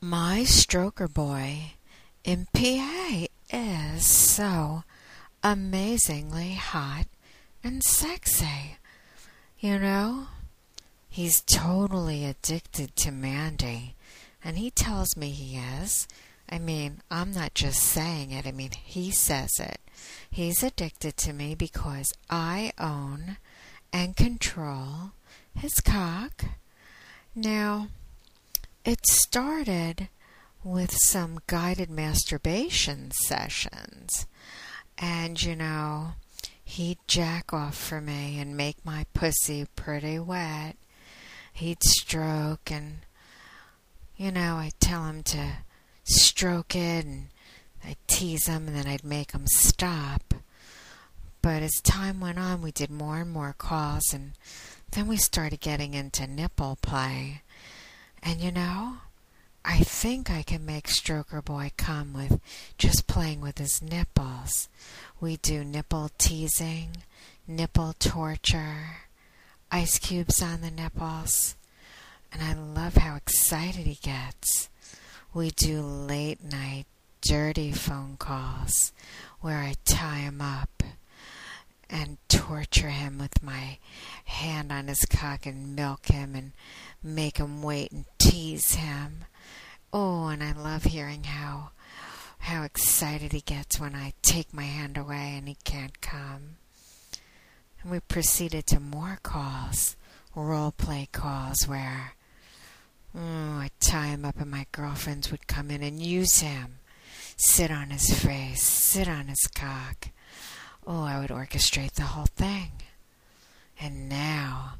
My stroker boy in PA is so amazingly hot and sexy. You know, he's totally addicted to Mandy, and he tells me he is. I mean, I'm not just saying it. I mean, he says it. He's addicted to me because I own and control his cock. Now, it started with some guided masturbation sessions. And, he'd jack off for me and make my pussy pretty wet. He'd stroke and, I'd tell him to stroke it and I'd tease him and then I'd make him stop. But as time went on, we did more and more calls and then we started getting into nipple play. And I think I can make Stroker Boy come with just playing with his nipples. We do nipple teasing, nipple torture, ice cubes on the nipples, and I love how excited he gets. We do late night dirty phone calls where I tie him up and torture him with my hand on his cock and milk him and make him wait and tease him. Oh, and I love hearing how excited he gets when I take my hand away and he can't come. And we proceeded to more calls, role play calls where I'd tie him up and my girlfriends would come in and use him. Sit on his face, sit on his cock. Oh, I would orchestrate the whole thing. And now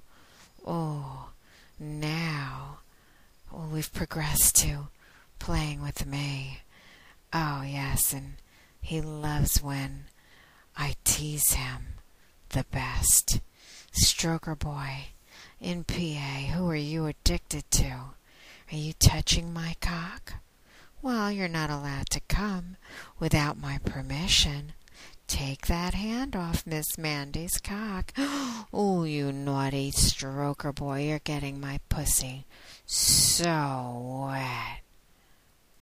we've progressed to playing with me. Oh, yes, and he loves when I tease him the best. Stroker Boy in PA, who are you addicted to? Are you touching my cock? Well, you're not allowed to come without my permission. Take that hand off Miss Mandy's cock. Oh, you naughty Stroker Boy, you're getting my pussy so wet.